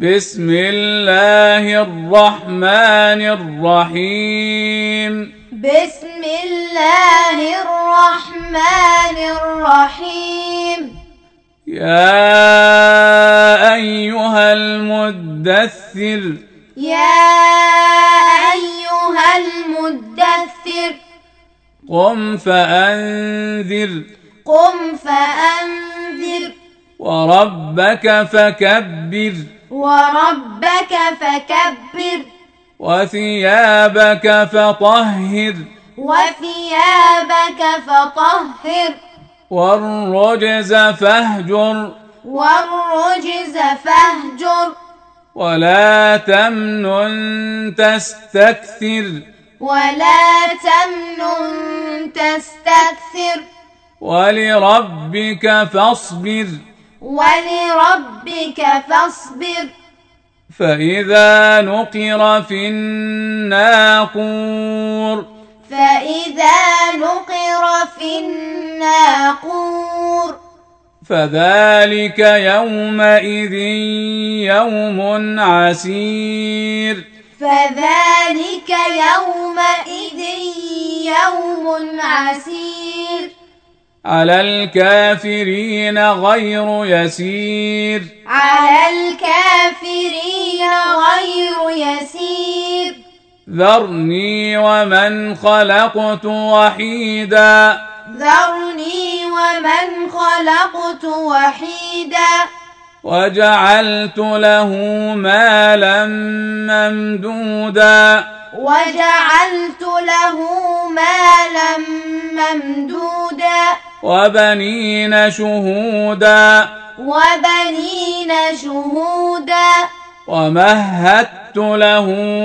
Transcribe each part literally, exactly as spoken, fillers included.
بسم الله الرحمن الرحيم بسم الله الرحمن الرحيم يا أيها المدثر يا أيها المدثر قم فأنذر قم فأنذر وربك فكبر وربك فكبر وثيابك فطهر وثيابك فطهر والرجز فاهجر والرجز فاهجر ولا تمنن تستكثر ولا تمنن تستكثر ولربك فاصبر ولربك فاصبر فإذا نقر في الناقور فإذا نقر في الناقور فذلك يومئذ يوم عسير فذلك يومئذ يوم عسير على الكافرين غير يسير على الكافرين غير يسير ذرني ومن خلقت وحيدا ذرني ومن خلقت وحيدا وجعلت له مالا ممدودا وجعلت له مالا ممدودا وبنين شهودا وبنين شهودا ومهدت له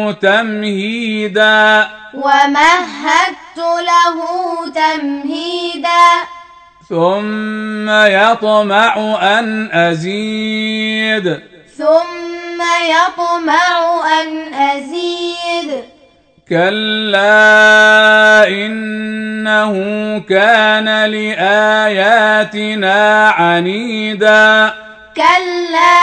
تمهيدا ومهدت له تمهيدا ثم يطمع أن أزيد ثم يطمع أن أزيد كلا إنه كان لآياتنا عنيدا كلا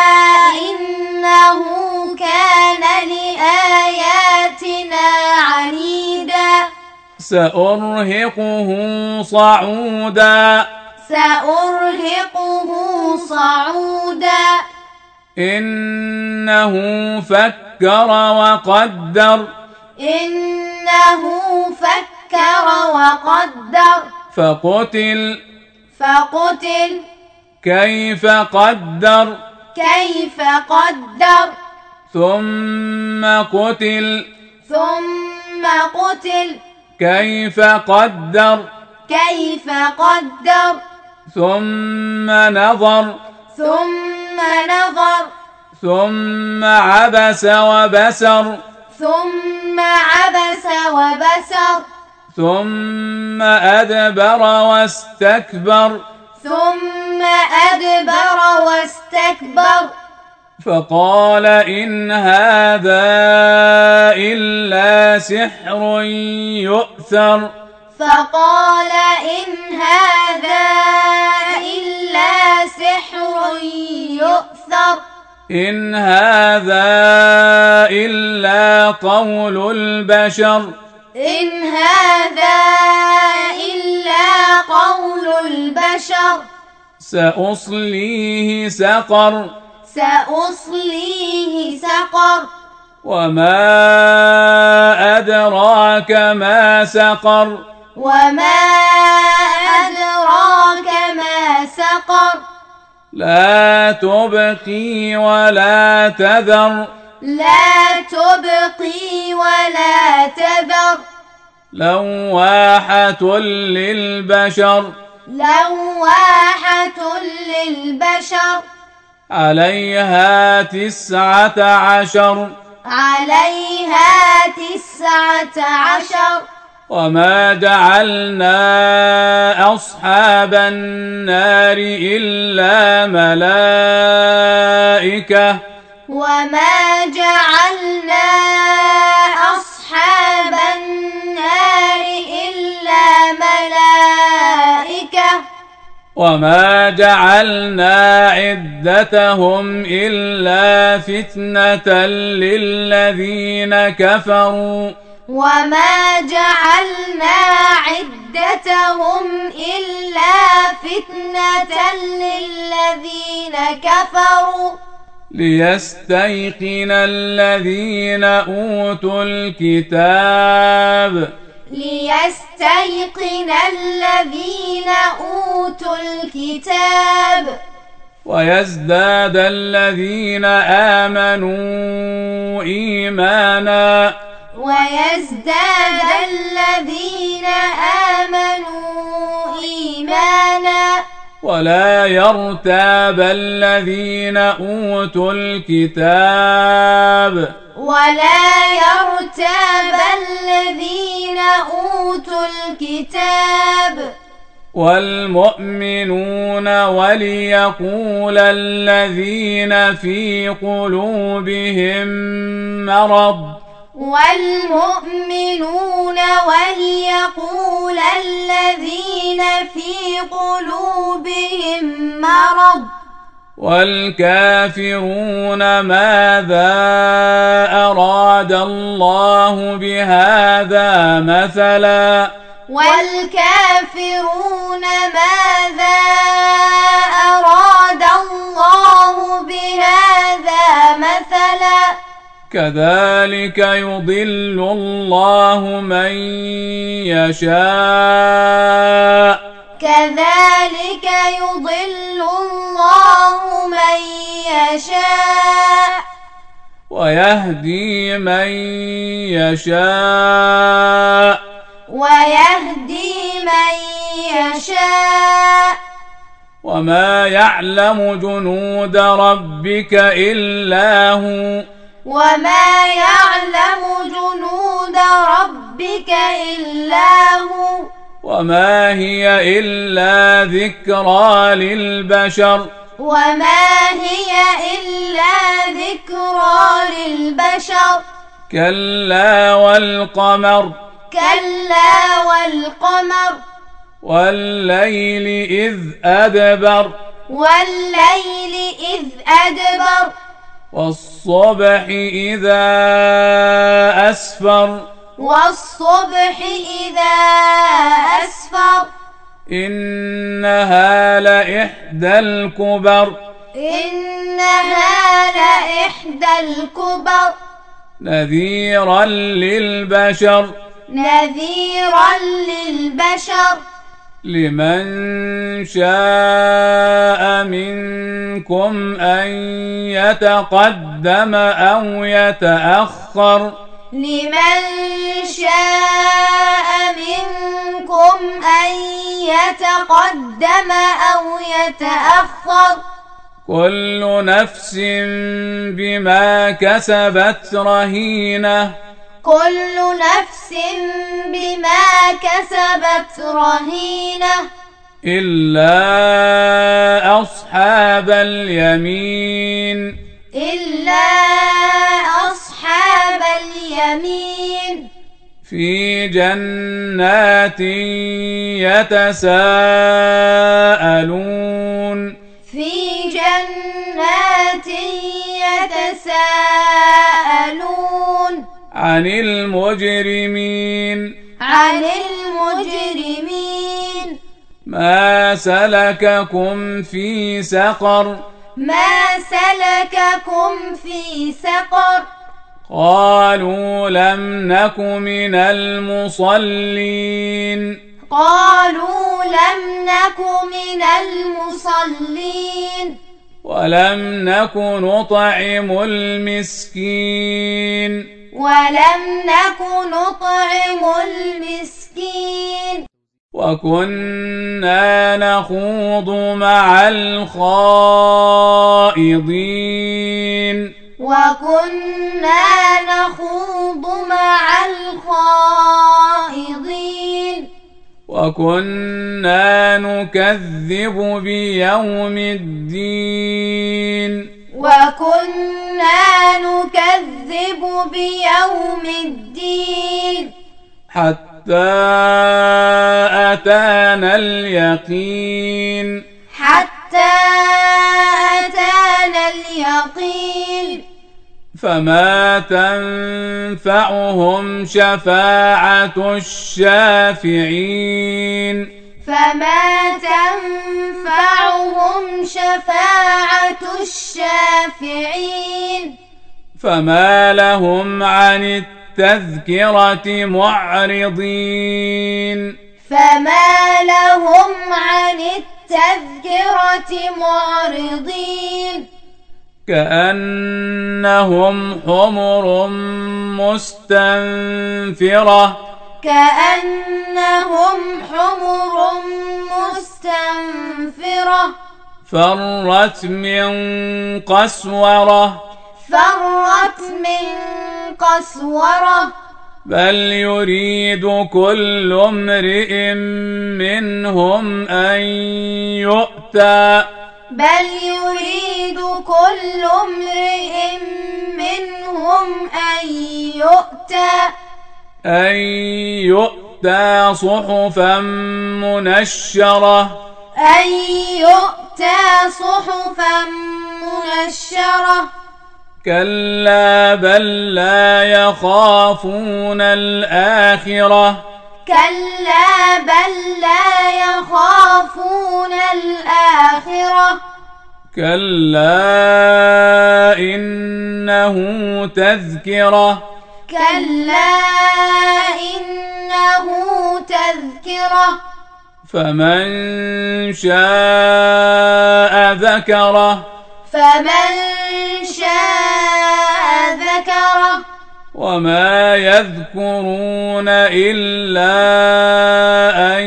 إنه كان لآياتنا عنيدا سأرهقه صعودا سأرهقه صعودا إنه فكر وقدر إنه فكر وقدر فقتل فقتل كيف قدر كيف قدر ثم قتل ثم قتل كيف قدر كيف قدر ثم نظر ثم نظر ثم عبس وبسر ثم عبس وبسر ثم أدبر واستكبر ثم أدبر واستكبر فقال إن هذا إلا سحر يؤثر فقال إن هذا إلا سحر يؤثر إن هذا إلا قول البشر إن هذا إلا قول البشر سأصليه سقر سأصليه سقر وما أدراك ما سقر وما أدراك ما سقر لا تبقي ولا تذر لا تبقي ولا تذر لواحة للبشر لواحة للبشر عليها تسعة عشر عليها تسعة عشر وما جعلنا أصحاب النار إلا ملائكة وما جعلنا أصحاب النار إلا ملائكة وما جعلنا عدتهم إلا فتنة للذين كفروا وما جعلنا عدتهم إلا فتنة للذين كفروا ليستيقن الذين أوتوا الكتاب ليستيقن الذين أوتوا الكتاب ويزداد الذين آمنوا إيمانا ويزداد الذين آمنوا إيمانا ولا يرتاب الذين أوتوا الكتاب ولا يرتاب الذين أوتوا الكتاب والمؤمنون وليقول الذين في قلوبهم مرض والمؤمنون وليقول الذين في قلوبهم مرض والكافرون ماذا أراد الله بهذا مثلا والكافرون ماذا أراد الله بهذا مثلا كذلك يضل الله من يشاء كذلك يضل الله من يشاء ويهدي من يشاء ويهدي من يشاء وما يعلم جنود ربك إلا هو وما يعلم جنود ربك إلا هو وما هي إلا ذكرى للبشر وما هي إلا ذكرى للبشر كلا والقمر كلا والقمر والليل إذ أدبر والليل إذ أدبر والصبح إذا أسفر والصبح إذا أسفر إنها لإحدى الكبر إنها لإحدى الكبر نذيرا للبشر نذيرا للبشر لمن شاء منكم أن يتقدم أو يتأخر لمن شاء منكم أن يتقدم أو يتأخر كل نفس بما كسبت رهينة كل نفس بما كسبت رهينة إلا أصحاب اليمين إلا أصحاب اليمين في جنات يتساءلون في جنات يتساءلون عن المجرمين عن المجرمين ما سلككم في سقر ما سلككم في سقر قالوا لم نك من المصلين قالوا لم نك من المصلين ولم نك نطعم المسكين ولم نك نطعم المسكين وكنا نخوض مع الخائضين وكنا نخوض مع الخائضين وكنا نكذب بيوم الدين وكنا نكذب بيوم الدين حتى أتانا اليقين فما تنفعهم شفاعة الشافعين فما تنفعهم شفاعة الشافعين فما لهم عن التذكرة معرضين فما لهم عن التذكرة معرضين كأنهم حمر مستنفرة كأنهم حمر مستنفرة فرت من قسورة فرت من قسورة بل يريد كل امرئ منهم أن يؤتى بل يريد كل امرئ منهم أن يؤتى أن يؤتى صحفا منشرة أن يؤتى صحفا منشرة كلا بل لا يخافون الآخرة كلا بل لا يخافون الآخرة كلا إنه تذكرة كلا إنه تذكرة فمن شاء ذكره فمن شاء ذكره وما يذكرون إلا أن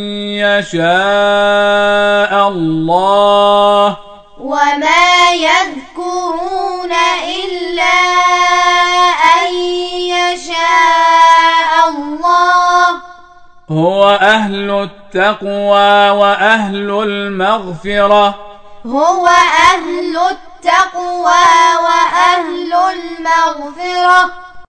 يشاء الله وما يذكرون إلا أن يشاء الله هو أهل التقوى وأهل المغفرة هو أهل التقوى وأهل المغفرة